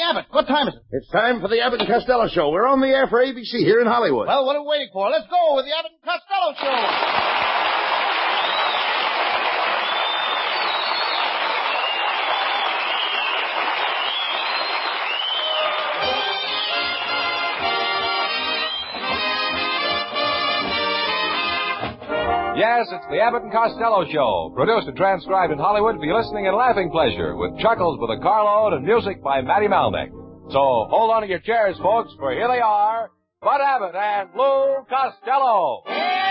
Abbott, what time is it? It's time for the Abbott and Costello Show. We're on the air for ABC here in Hollywood. Well, what are we waiting for? Let's go with the Abbott and Costello Show. Yes, it's the Abbott and Costello Show, produced and transcribed in Hollywood for your listening and laughing pleasure, with chuckles with a carload and music by Matty Malnick. So hold on to your chairs, folks, for here they are, Bud Abbott and Lou Costello.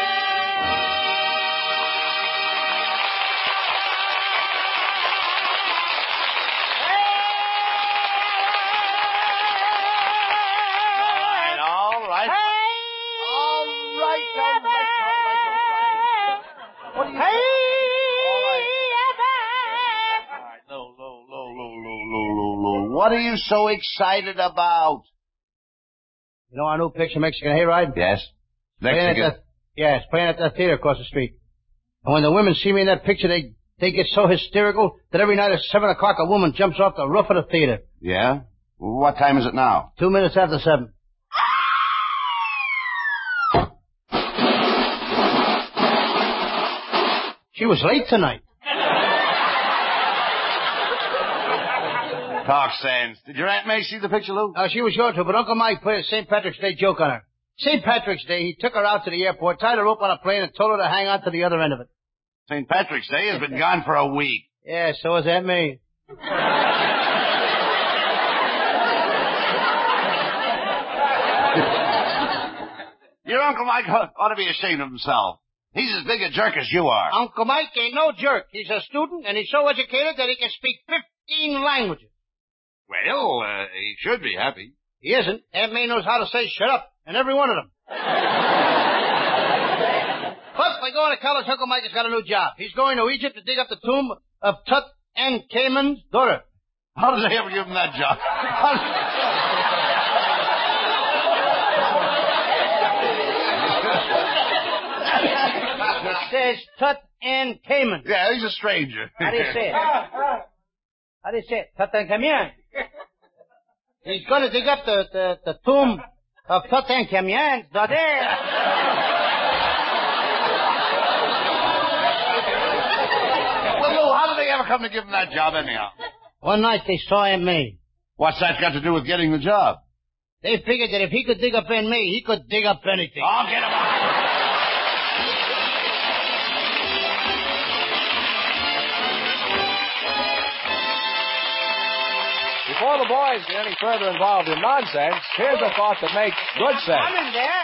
All right. What are you Hey, Low. What are you so excited about? You know our new picture, Mexican Hayride? Yes. It's playing at that theater across the street. And when the women see me in that picture, they get so hysterical that every night at 7 o'clock a woman jumps off the roof of the theater. Yeah? What time is it now? 2 minutes after 7. She was late tonight. Talk sense. Did your Aunt May see the picture, Lou? She was sure to, but Uncle Mike played a St. Patrick's Day joke on her. St. Patrick's Day, he took her out to the airport, tied her up on a plane, and told her to hang on to the other end of it. St. Patrick's Day has been gone for a week. Yeah, so has Aunt May. Your Uncle Mike ought to be ashamed of himself. He's as big a jerk as you are. Uncle Mike ain't no jerk. He's a student, and he's so educated that he can speak 15 languages. Well, he should be happy. He isn't. Aunt May knows how to say shut up, and every one of them. But by going to college, Uncle Mike has got a new job. He's going to Egypt to dig up the tomb of Tutankhamun's daughter. How did they ever give him that job? It says Tutankhamun. Yeah, he's a stranger. How do you say it? How do you say it? Tutankhamun. He's going to dig up the tomb of Tutankhamun's daughter. Well, Lou, how did they ever come to give him that job anyhow? One night they saw Aunt May. What's that got to do with getting the job? They figured that if he could dig up Aunt May, he could dig up anything. Oh, get him out. Before the boys get any further involved in nonsense, here's a thought that makes good sense. I'm in there.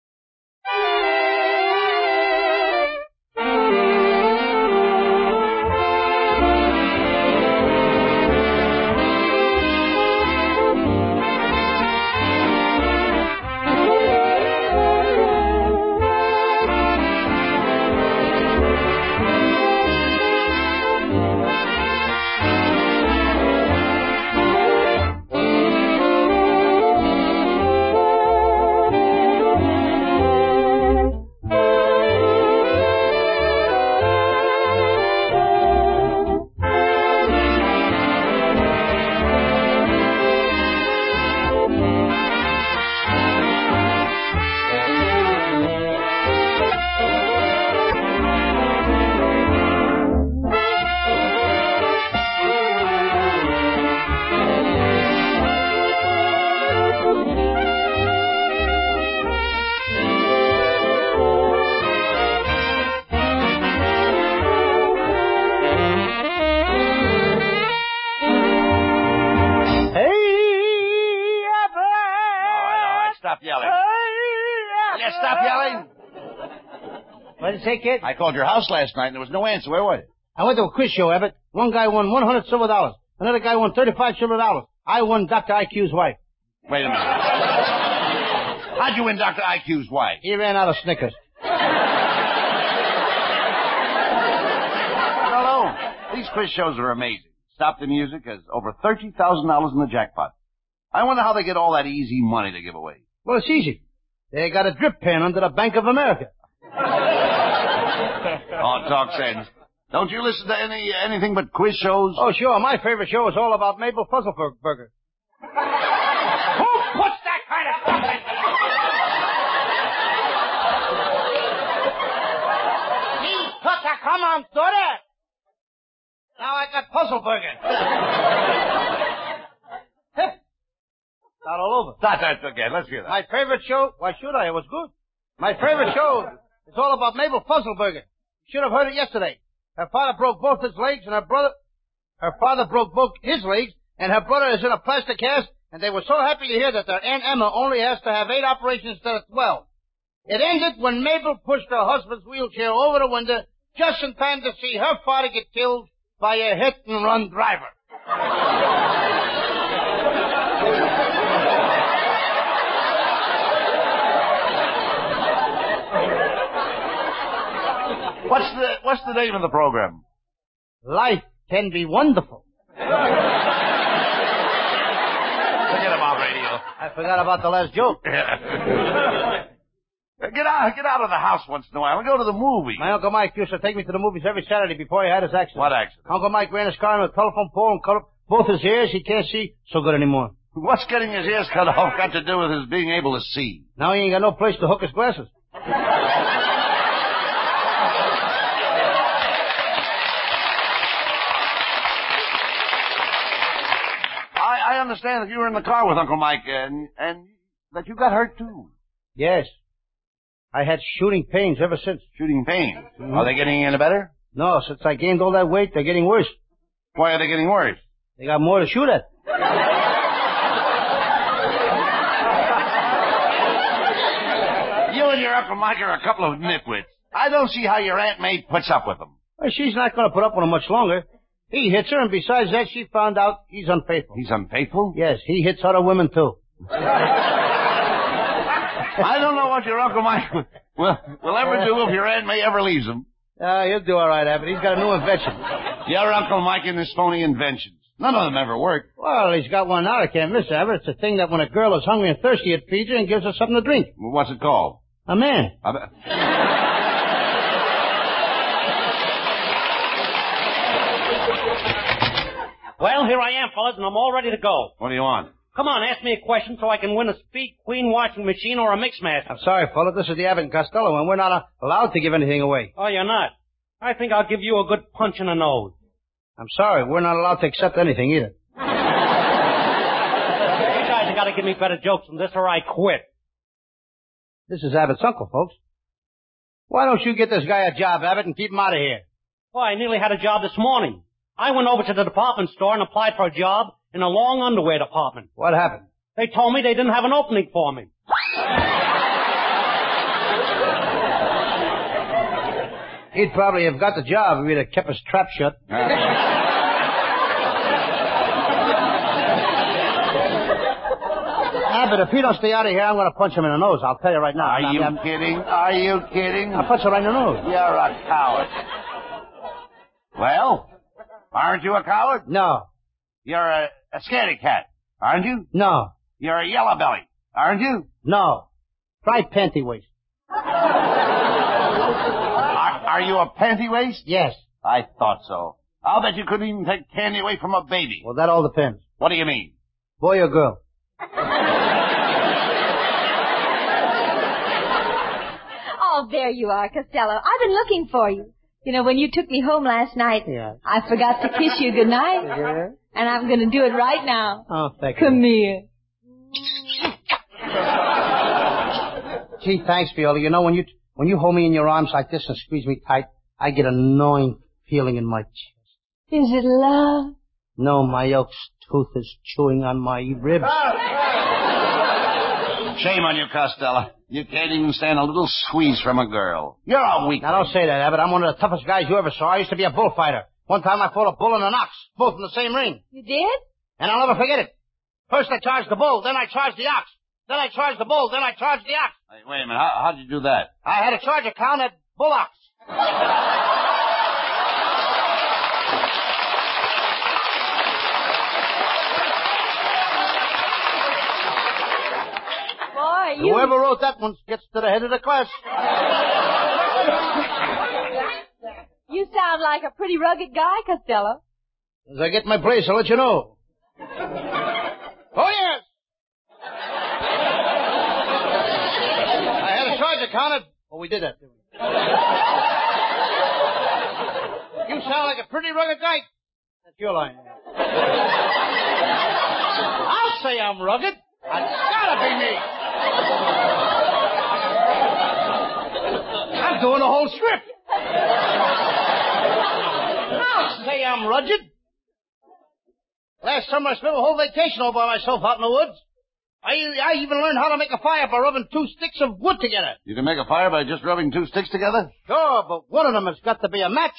What did you say, kid? I called your house last night and there was no answer. Where were you? I went to a quiz show, Abbott. One guy won $100 silver. Another guy won $35 silver. I won Dr. IQ's wife. Wait a minute. How'd you win Dr. IQ's wife? He ran out of Snickers. No. These quiz shows are amazing. Stop the Music has over $30,000 in the jackpot. I wonder how they get all that easy money to give away. Well, it's easy. They got a drip pen under the Bank of America. Oh, talk sense. Don't you listen to anything but quiz shows? Oh, sure. My favorite show is all about Mabel Fuzzleburger. Who puts that kind of stuff in? Me, Tucker, come on, daughter. Now I got Puzzle Burger. Start all over. That's okay. Let's hear that. My favorite show, why should I? It was good. My favorite show is all about Mabel Fuzzleburger. You should have heard it yesterday. Her father broke both his legs and her father broke both his legs and her brother is in a plaster cast and they were so happy to hear that their Aunt Emma only has to have 8 operations instead of 12. It ended when Mabel pushed her husband's wheelchair over the window just in time to see her father get killed by a hit-and-run driver. What's the name of the program? Life can be wonderful. Forget about radio. I forgot about the last joke. Get out of the house once in a while and go to the movies. My Uncle Mike used to take me to the movies every Saturday before he had his accident. What accident? Uncle Mike ran his car into a telephone pole and cut up both his ears. He can't see so good anymore. What's getting his ears cut off got to do with his being able to see? Now he ain't got no place to hook his glasses. I understand that you were in the car with Uncle Mike and that you got hurt too. Yes. I had shooting pains ever since. Shooting pains? Mm-hmm. Are they getting any better? No, since I gained all that weight, they're getting worse. Why are they getting worse? They got more to shoot at. You and your Uncle Mike are a couple of nitwits. I don't see how your Aunt May puts up with them. Well, she's not going to put up with him much longer. He hits her, and besides that, she found out he's unfaithful. He's unfaithful? Yes, he hits other women, too. I don't know what your Uncle Mike will ever do if your Aunt May ever leaves him. He'll do all right, Abbott. He's got a new invention. Your Uncle Mike and his phony inventions. None of them ever work. Well, he's got one now I can't miss, Abbott. It's a thing that when a girl is hungry and thirsty, it feeds her and gives her something to drink. Well, what's it called? A man. Well, here I am, fellas, and I'm all ready to go. What do you want? Come on, ask me a question so I can win a Speed Queen washing machine or a Mixmaster. I'm sorry, fella. This is the Abbott and Costello, and we're not allowed to give anything away. Oh, you're not? I think I'll give you a good punch in the nose. I'm sorry. We're not allowed to accept anything either. You guys have got to give me better jokes than this or I quit. This is Abbott's uncle, folks. Why don't you get this guy a job, Abbott, and keep him out of here? Well, I nearly had a job this morning. I went over to the department store and applied for a job in a long underwear department. What happened? They told me they didn't have an opening for me. He'd probably have got the job if he'd have kept his trap shut. Abbott, if he don't stay out of here, I'm going to punch him in the nose. I'll tell you right now. Are you kidding? Are you kidding? I'll punch him right in the nose. You're a coward. Well, aren't you a coward? No. You're a scaredy cat, aren't you? No. You're a yellow belly, aren't you? No. Try panty waist. Are you a panty waist? Yes. I thought so. I'll bet you couldn't even take candy away from a baby. Well, that all depends. What do you mean? Boy or girl? Oh, there you are, Costello. I've been looking for you. You know, when you took me home last night, I forgot to kiss you goodnight. Yeah. And I'm going to do it right now. Oh, thank you. Come here. Gee, thanks, Viola. You know, when you hold me in your arms like this and squeeze me tight, I get an annoying feeling in my chest. Is it love? No, my elk's tooth is chewing on my ribs. Shame on you, Costello. You can't even stand a little squeeze from a girl. You're a weakling. Now, don't say that, Abbott. I'm one of the toughest guys you ever saw. I used to be a bullfighter. One time I fought a bull and an ox, both in the same ring. You did? And I'll never forget it. First I charged the bull, then I charged the ox. Then I charged the bull, then I charged the ox. Hey, wait a minute. How'd you do that? I had a charge account at bullocks. Boy, Whoever wrote that one gets to the head of the class. You sound like a pretty rugged guy, Costello. As I get my place, I'll let you know. Oh, yes! counted? Oh, we did that, didn't we? You sound like a pretty rugged guy. That's your line. I'll say I'm rugged. It's gotta be me. I'm doing the whole script. I'll say I'm rugged. Last summer I spent a whole vacation all by myself out in the woods. I even learned how to make a fire by rubbing 2 sticks of wood together. You can make a fire by just rubbing 2 sticks together? Sure, but one of them has got to be a match.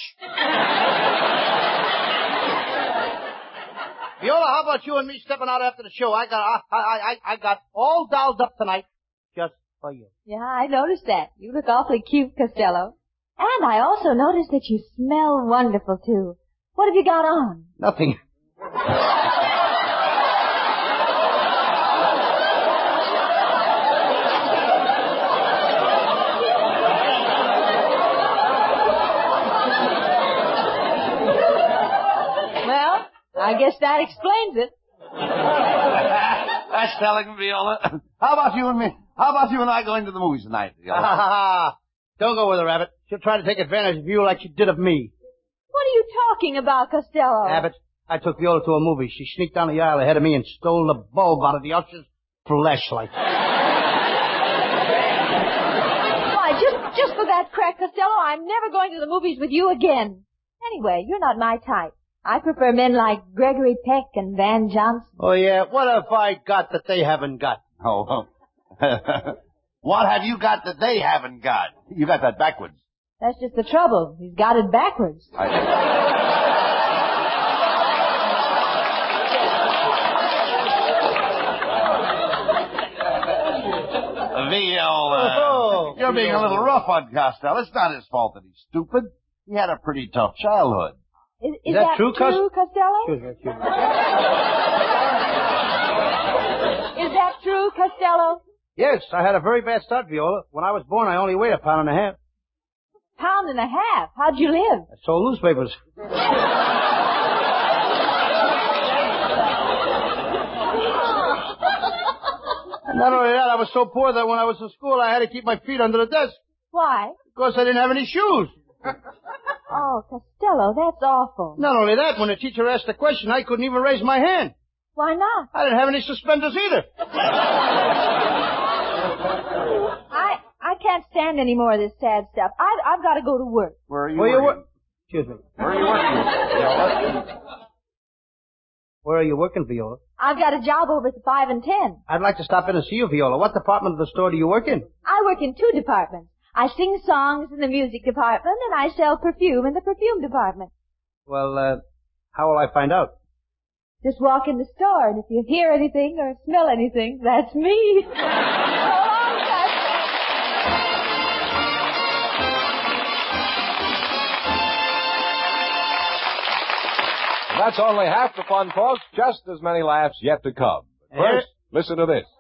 Viola, how about you and me stepping out after the show? I got all dolled up tonight just for you. Yeah, I noticed that. You look awfully cute, Costello. And I also noticed that you smell wonderful, too. What have you got on? Nothing. Well, I guess that explains it. That's telling, Viola. How about you and me? How about you and I going to the movies tonight, Viola? Don't go with her, Abbott. She'll try to take advantage of you like she did of me. What are you talking about, Costello? Abbott, I took Viola to a movie. She sneaked down the aisle ahead of me and stole the bulb out of the usher's flashlight. Why, just for that crack, Costello, I'm never going to the movies with you again. Anyway, you're not my type. I prefer men like Gregory Peck and Van Johnson. Oh, yeah? What have I got that they haven't got? Oh, what have you got that they haven't got? You got that backwards. That's just the trouble. He's got it backwards. Viola, you're being a little rough on Costello. It's not his fault that he's stupid. He had a pretty tough childhood. Is that true, Costello? Excuse me. Is that true, Costello? Yes, I had a very bad start, Viola. When I was born, I only weighed 1.5 pounds. £1.5 pounds? How'd you live? I sold newspapers. And not only that, I was so poor that when I was in school, I had to keep my feet under the desk. Why? Because I didn't have any shoes. Oh, Costello, that's awful. Not only that, when the teacher asked a question, I couldn't even raise my hand. Why not? I didn't have any suspenders either. I can't stand any more of this sad stuff. I've got to go to work. Where are you working? Excuse me. Where are you working, Viola? Where are you working, Viola? I've got a job over at the 5 and 10. I'd like to stop in and see you, Viola. What department of the store do you work in? I work in 2 departments. I sing songs in the music department, and I sell perfume in the perfume department. Well, how will I find out? Just walk in the store, and if you hear anything or smell anything, that's me. So long, Costello. That's only half the fun, folks. Just as many laughs yet to come. But first, listen to this.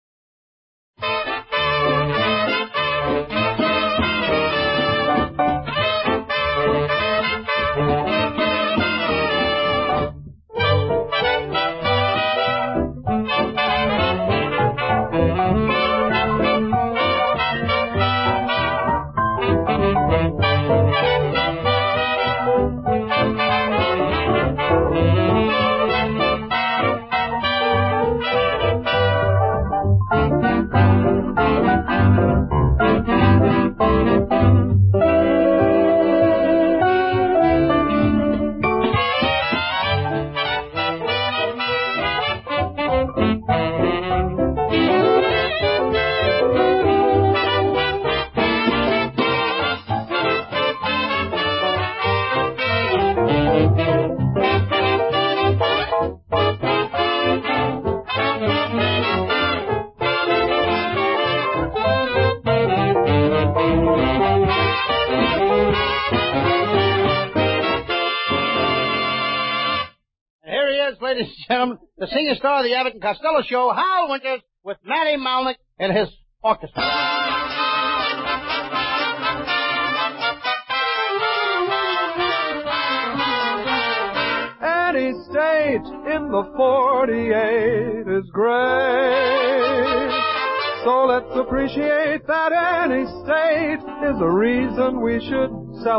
Ladies and gentlemen, the singing star of the Abbott and Costello Show, Hal Winters, with Matty Malnick and his orchestra. Any state in the 48 is great. So let's appreciate that any state is a reason we should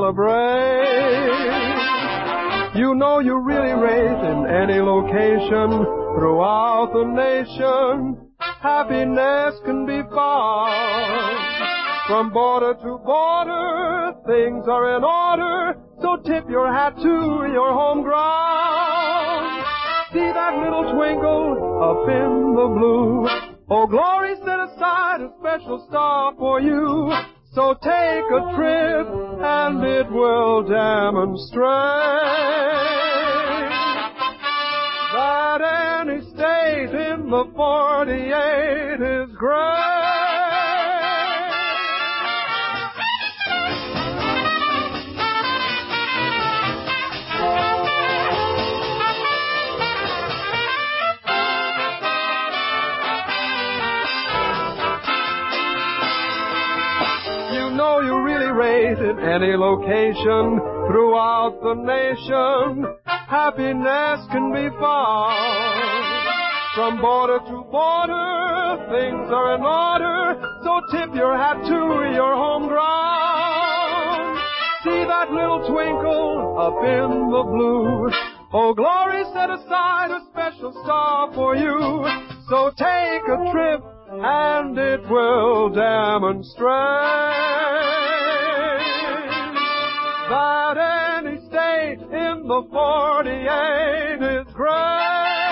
celebrate. You know you really rate in any location throughout the nation. Happiness can be found. From border to border, things are in order, so tip your hat to your home ground. See that little twinkle up in the blue. Oh, glory set aside a special star for you. So take a trip and it will demonstrate that any state in the 48 is great. You really rate in any location throughout the nation. Happiness can be found. From border to border, things are in order, so tip your hat to your home ground. See that little twinkle up in the blue. Oh, glory set aside a special star for you. So take a trip and it will demonstrate that any state in the 48 is great.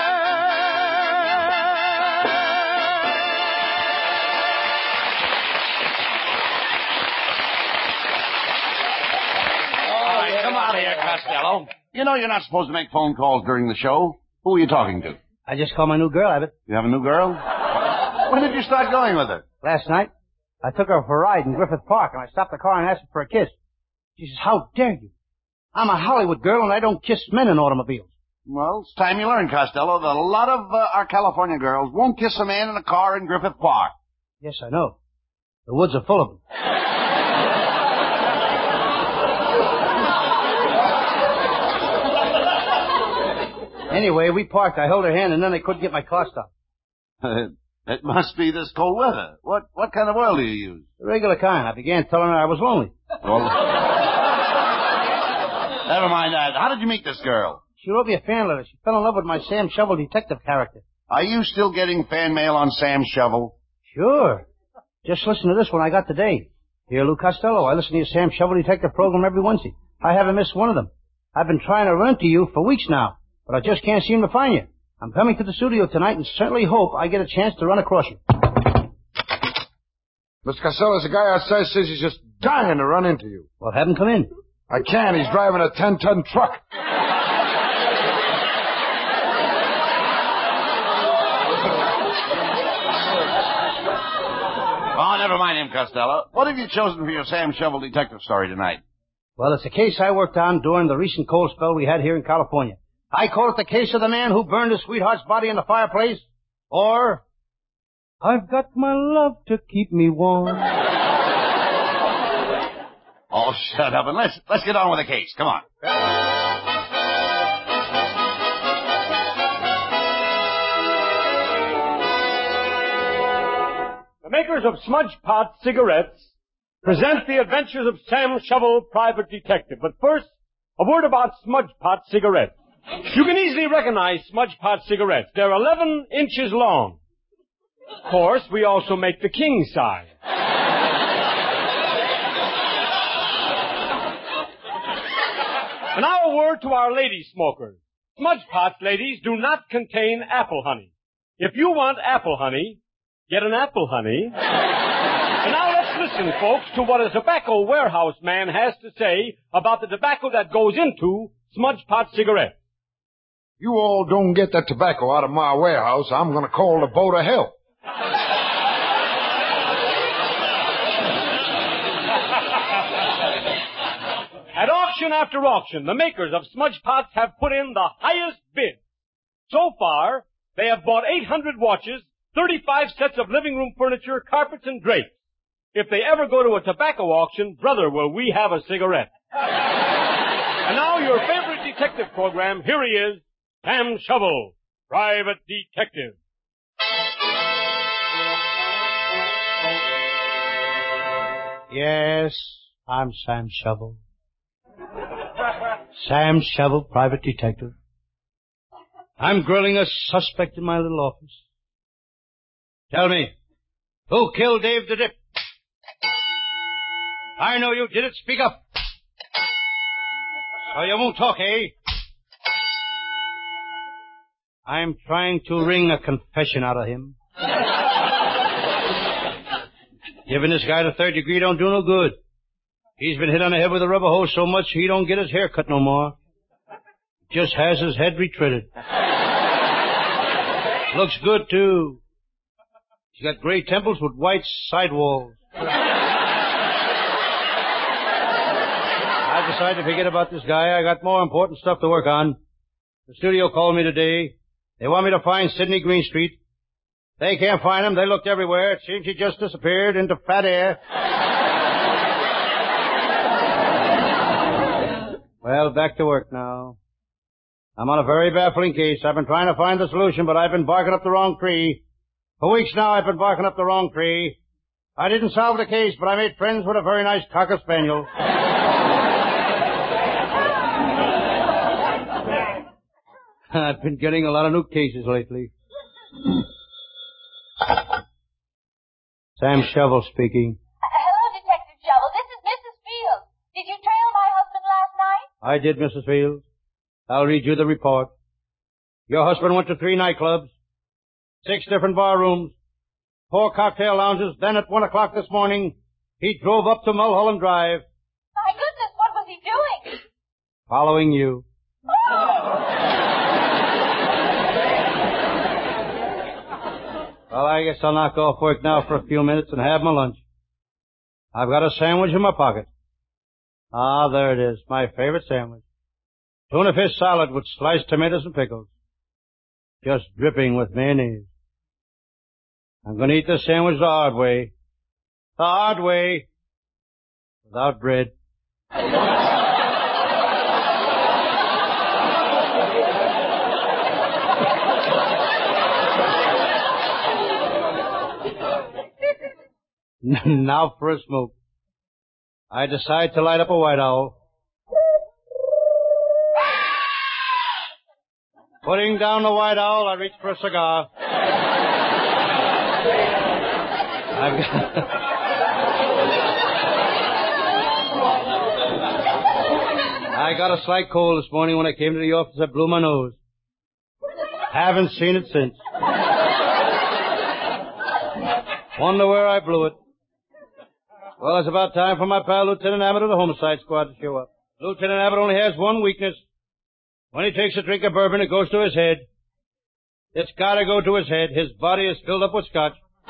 All right, come out of here, Costello. You know you're not supposed to make phone calls during the show. Who are you talking to? I just called my new girl, Abbott. You have a new girl? When did you start going with her? Last night. I took her for a ride in Griffith Park, and I stopped the car and asked her for a kiss. She says, how dare you? I'm a Hollywood girl, and I don't kiss men in automobiles. Well, it's time you learn, Costello, that a lot of our California girls won't kiss a man in a car in Griffith Park. Yes, I know. The woods are full of them. Anyway, we parked. I held her hand, and then I couldn't get my car stopped. It must be this cold weather. What kind of oil do you use? The regular kind. I began telling her I was lonely. Well, never mind that. How did you meet this girl? She wrote me a fan letter. She fell in love with my Sam Shovel detective character. Are you still getting fan mail on Sam Shovel? Sure. Just listen to this one I got today. Dear Lou Costello, I listen to your Sam Shovel detective program every Wednesday. I haven't missed one of them. I've been trying to run to you for weeks now, but I just can't seem to find you. I'm coming to the studio tonight and certainly hope I get a chance to run across you. Mr. Costello, there's a guy outside says he's just dying to run into you. Well, have him come in. I can't. He's driving a 10-ton truck. Oh, never mind him, Costello. What have you chosen for your Sam Shovel detective story tonight? Well, it's a case I worked on during the recent cold spell we had here in California. I call it the case of the man who burned his sweetheart's body in the fireplace, or I've got my love to keep me warm. Oh, shut up and let's get on with the case. Come on. The makers of Smudge Pot cigarettes present the adventures of Sam Shovel, private detective. But first, a word about Smudge Pot cigarettes. You can easily recognize Smudge Pot cigarettes. They're 11 inches long. Of course, we also make the king size. And now a word to our lady smokers. Smudge Pots, ladies, do not contain apple honey. If you want apple honey, get an apple honey. And now let's listen, folks, to what a tobacco warehouse man has to say about the tobacco that goes into Smudge Pot cigarettes. You all don't get that tobacco out of my warehouse, I'm going to call the boat of hell. At auction after auction, the makers of Smudge Pots have put in the highest bid. So far, they have bought 800 watches, 35 sets of living room furniture, carpets, and drapes. If they ever go to a tobacco auction, brother, will we have a cigarette. And now your favorite detective program, here he is, Sam Shovel, private detective. Yes, I'm Sam Shovel. Sam Shovel, private detective. I'm grilling a suspect in my little office. Tell me, who killed Dave the Dip? I know you did it. Speak up. So you won't talk, eh? I'm trying to wring a confession out of him. Giving this guy the third degree don't do no good. He's been hit on the head with a rubber hose so much he don't get his hair cut no more. Just has his head retreaded. Looks good, too. He's got gray temples with white sidewalls. I decided to forget about this guy. I got more important stuff to work on. The studio called me today. They want me to find Sidney Greenstreet. They can't find him. They looked everywhere. It seems he just disappeared into fat air. Well, back to work now. I'm on a very baffling case. I've been trying to find the solution, but I've been barking up the wrong tree. For weeks now, I've been barking up the wrong tree. I didn't solve the case, but I made friends with a very nice cocker spaniel. I've been getting a lot of new cases lately. Sam Shovel speaking. Hello, Detective Shovel. This is Mrs. Fields. Did you trail my husband last night? I did, Mrs. Fields. I'll read you the report. Your husband went to 3 nightclubs, 6 different bar rooms, 4 cocktail lounges. Then at 1 o'clock this morning, he drove up to Mulholland Drive. My goodness, what was he doing? Following you. Well, I guess I'll knock off work now for a few minutes and have my lunch. I've got a sandwich in my pocket. Ah, there it is, my favorite sandwich. Tuna fish salad with sliced tomatoes and pickles. Just dripping with mayonnaise. I'm going to eat this sandwich the hard way. The hard way. Without bread. Now for a smoke. I decide to light up a white owl. Putting down the white owl, I reach for a cigar. I got a slight cold this morning when I came to the office. I blew my nose. Haven't seen it since. Wonder where I blew it. Well, it's about time for my pal Lieutenant Abbott of the Homicide Squad to show up. Lieutenant Abbott only has one weakness. When he takes a drink of bourbon, it goes to his head. It's gotta go to his head. His body is filled up with scotch.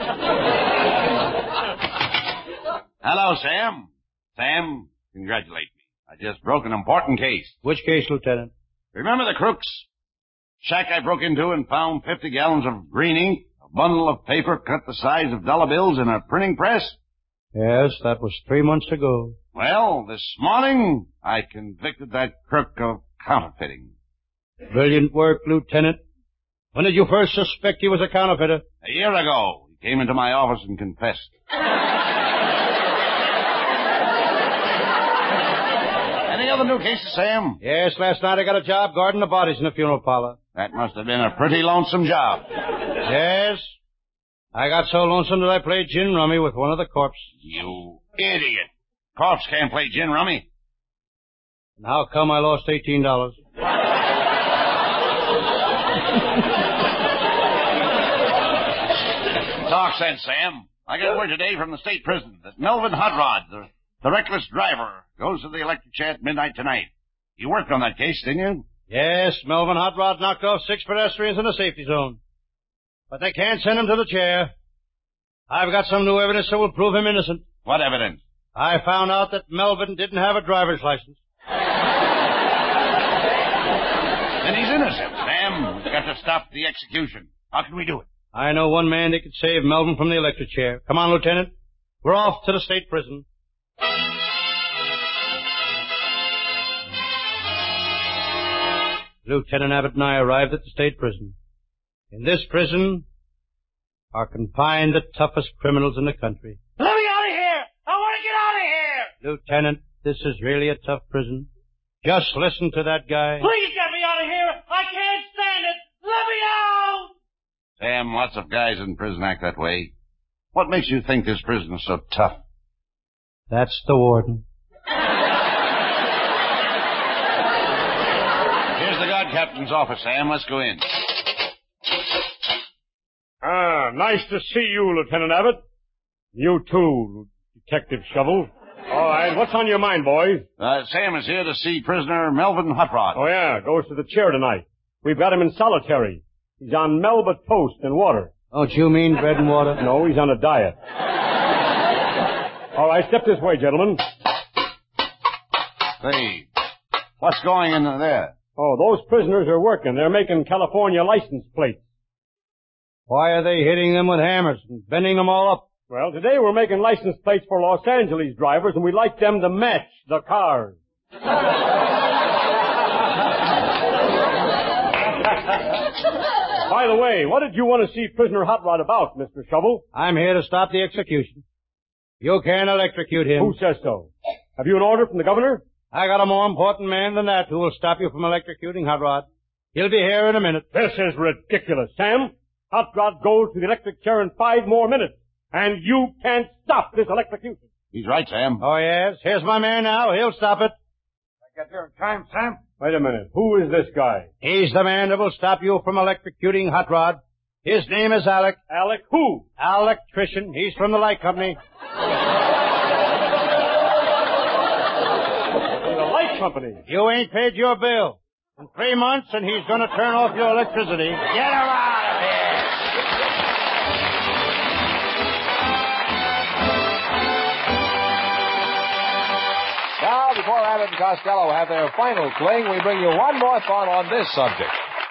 Hello, Sam. Sam, congratulate me. I just broke an important case. Which case, Lieutenant? Remember the crooks? Shack I broke into and found 50 gallons of green ink, a bundle of paper cut the size of dollar bills in a printing press? Yes, that was 3 months ago. Well, this morning, I convicted that crook of counterfeiting. Brilliant work, Lieutenant. When did you first suspect he was a counterfeiter? A year ago. He came into my office and confessed. Any other new cases, Sam? Yes, last night I got a job guarding the bodies in the funeral parlor. That must have been a pretty lonesome job. Yes. I got so lonesome that I played gin rummy with one of the corpses. You idiot. Corpse can't play gin rummy. And how come I lost $18? Talk sense, Sam. I got word today from the state prison that Melvin Hotrod, the reckless driver, goes to the electric chair at midnight tonight. You worked on that case, didn't you? Yes, Melvin Hotrod knocked off 6 pedestrians in the safety zone. But they can't send him to the chair. I've got some new evidence that will prove him innocent. What evidence? I found out that Melvin didn't have a driver's license. Then he's innocent, Sam. We've got to stop the execution. How can we do it? I know one man that could save Melvin from the electric chair. Come on, Lieutenant. We're off to the state prison. Lieutenant Abbott and I arrived at the state prison. In this prison are confined the toughest criminals in the country. Let me out of here! I want to get out of Lieutenant, this is really a tough prison. Just listen to that guy. Please get me out of here. I can't stand it. Let me out! Sam, lots of guys in prison act that way. What makes you think this prison is so tough? That's the warden. Here's the guard captain's office, Sam. Let's go in. Ah, nice to see you, Lieutenant Abbott. You too, Detective Shovel. All right, what's on your mind, boys? Sam is here to see prisoner Melvin Hotrod. Oh, yeah, goes to the chair tonight. We've got him in solitary. He's on Melba toast and water. Don't you mean bread and water? No, he's on a diet. All right, step this way, gentlemen. Say, what's going in there? Oh, those prisoners are working. They're making California license plates. Why are they hitting them with hammers and bending them all up? Well, today we're making license plates for Los Angeles drivers, and we'd like them to match the cars. By the way, what did you want to see prisoner Hot Rod about, Mr. Shovel? I'm here to stop the execution. You can't electrocute him. Who says so? Have you an order from the governor? I got a more important man than that who will stop you from electrocuting Hot Rod. He'll be here in a minute. This is ridiculous, Sam. Hot Rod goes to the electric chair in 5 more minutes, and you can't stop this electrocution. He's right, Sam. Oh, yes? Here's my man now. He'll stop it. I get there in time, Sam? Wait a minute. Who is this guy? He's the man that will stop you from electrocuting Hot Rod. His name is Alec. Alec who? Electrician. He's from the light company. From the light company? You ain't paid your bill. In 3 months, and he's going to turn off your electricity. Get her out of here! Now, before Abbott and Costello have their final fling, we bring you one more thought on this subject.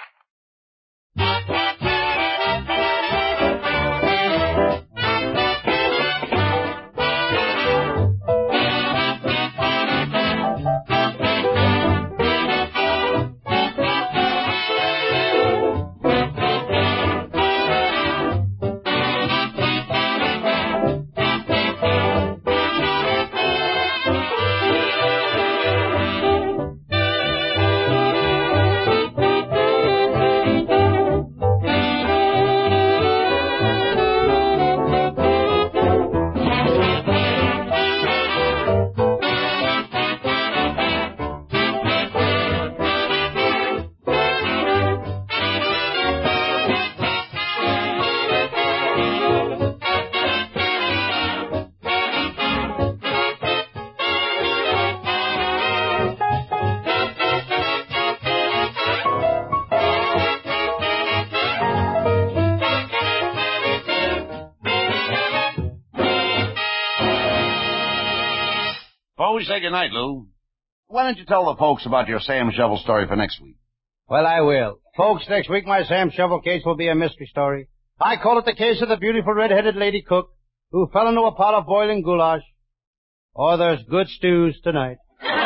Before we say goodnight, Lou, why don't you tell the folks about your Sam Shovel story for next week? Well, I will. Folks, next week my Sam Shovel case will be a mystery story. I call it the case of the beautiful red-headed lady cook who fell into a pot of boiling goulash. Or there's good stews tonight.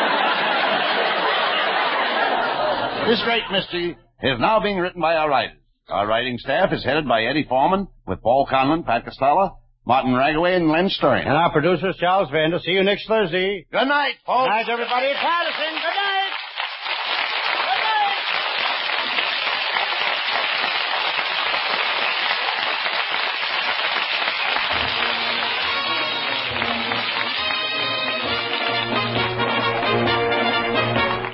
This great mystery is now being written by our writers. Our writing staff is headed by Eddie Foreman, with Paul Conlon, Pat Costello, Martin Ragaway, and Len Stirring. And our producer, Charles Vander. See you next Thursday. Good night, folks. Good night, everybody. Patterson. Good night.